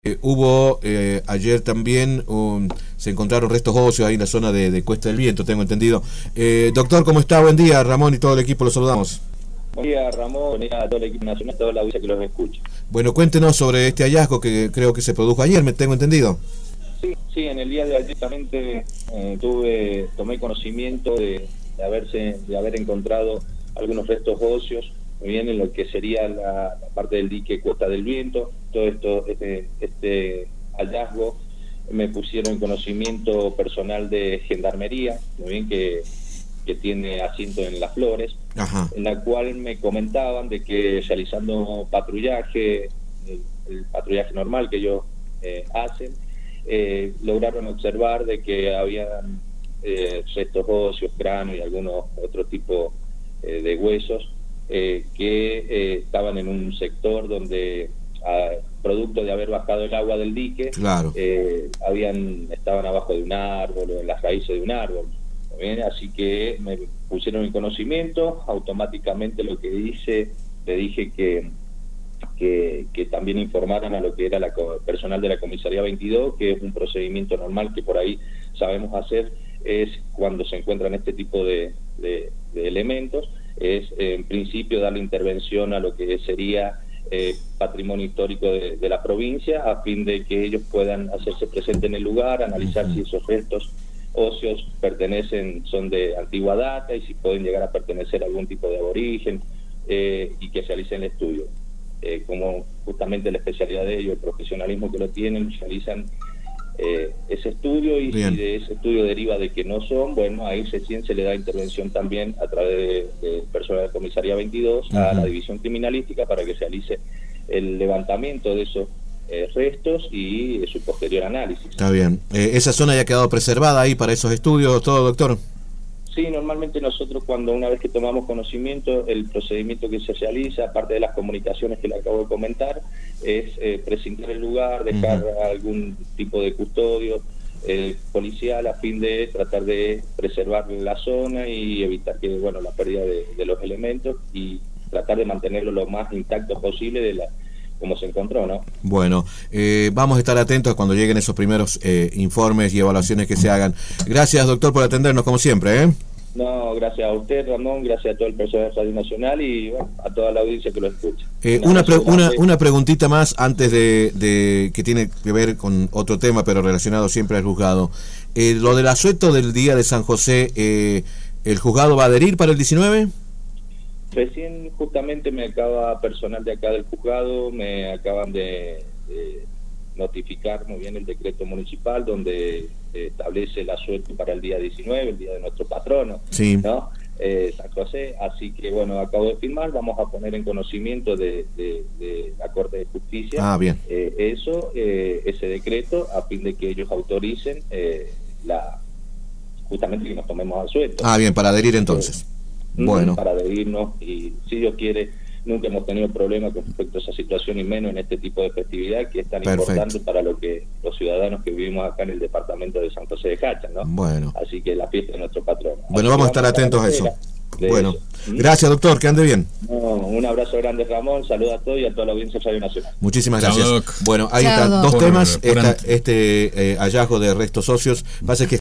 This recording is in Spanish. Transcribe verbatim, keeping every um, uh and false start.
Eh, hubo eh, ayer también, um, se encontraron restos óseos ahí en la zona de, de Cuesta del Viento, tengo entendido. Eh, doctor, ¿cómo está? Buen día, Ramón y todo el equipo, los saludamos. Buen día, Ramón, buen día a todo el equipo nacional, a toda la audiencia que los escucha. Bueno, cuéntenos sobre este hallazgo que creo que se produjo ayer, me tengo entendido. Sí, sí, en el día de ayer también eh, tuve, tomé conocimiento de, de haberse, de haber encontrado algunos restos óseos, muy bien, en lo que sería la, la parte del dique Cuesta del Viento. Todo esto, este, este hallazgo me pusieron en conocimiento personal de Gendarmería, muy bien, que, que tiene asiento en Las Flores. Ajá. En la cual me comentaban de que realizando patrullaje, el, el patrullaje normal que ellos eh, hacen, eh, lograron observar de que habían eh, restos óseos, cráneos y algunos otro tipo eh, de huesos eh, que eh, estaban en un sector donde, a, producto de haber bajado el agua del dique, claro. eh, habían estaban abajo de un árbol o en las raíces de un árbol. Bien, así que me pusieron en conocimiento, automáticamente lo que hice, le dije que, que, que también informaran a lo que era la personal de la comisaría veintidós, que es un procedimiento normal que por ahí sabemos hacer, es cuando se encuentran este tipo de, de, de elementos, es eh, en principio darle intervención a lo que sería eh, patrimonio histórico de, de la provincia, a fin de que ellos puedan hacerse presentes en el lugar, analizar uh-huh. si esos restos óseos pertenecen, son de antigua data y si pueden llegar a pertenecer a algún tipo de aborigen, eh, y que realicen el estudio. Eh, como justamente la especialidad de ellos, el profesionalismo que lo tienen, realizan eh, ese estudio y Bien. Si de ese estudio deriva de que no son, bueno, ahí recién se le da intervención también a través de, de personal de la comisaría veintidós uh-huh. a la división criminalística para que realice el levantamiento de esos Eh, restos y eh, su posterior análisis. Está bien. Eh, ¿Esa zona ya ha quedado preservada ahí para esos estudios, todo, doctor? Sí, normalmente nosotros cuando una vez que tomamos conocimiento, el procedimiento que se realiza, aparte de las comunicaciones que le acabo de comentar, es eh, precintar el lugar, dejar uh-huh. algún tipo de custodio eh, policial a fin de tratar de preservar la zona y evitar que, bueno, la pérdida de, de los elementos y tratar de mantenerlo lo más intacto posible de la como se encontró, ¿no? Bueno, eh, vamos a estar atentos cuando lleguen esos primeros eh, informes y evaluaciones que se hagan. Gracias, doctor, por atendernos, como siempre, ¿eh? No, gracias a usted, Ramón, gracias a todo el personal de Radio Nacional y bueno, a toda la audiencia que lo escucha. Eh, una, pre una, una preguntita más antes de, de que tiene que ver con otro tema, pero relacionado siempre al juzgado. Eh, lo del asueto del día de San José, eh, ¿el juzgado va a adherir para el diecinueve? Recién justamente me acaba personal de acá del juzgado, me acaban de, de notificar muy bien el decreto municipal donde eh, establece el asueto para el día diecinueve, el día de nuestro patrono, sí. ¿no? Eh, San José, así que bueno, acabo de firmar, vamos a poner en conocimiento de, de, de la Corte de Justicia ah, bien. Eh, eso, eh, ese decreto, a fin de que ellos autoricen eh, la justamente que nos tomemos asueto. Ah, bien, para adherir entonces. Eh, Bueno. Para adherirnos y si Dios quiere, nunca hemos tenido problemas con respecto a esa situación y menos en este tipo de festividad que es tan Perfecto. Importante para lo que los ciudadanos que vivimos acá en el departamento de San José de Cacha, ¿no? Bueno. Así que la fiesta de nuestro patrón. Bueno, Así vamos a estar atentos a eso. Bueno, eso. Gracias, doctor, que ande bien. No, un abrazo grande, Ramón, saludos a todos y a toda la audiencia de Radio Nacional. Muchísimas gracias. Chao, bueno, ahí Chao, están dos por, temas, por esta, este eh, hallazgo de restos óseos. Pasa que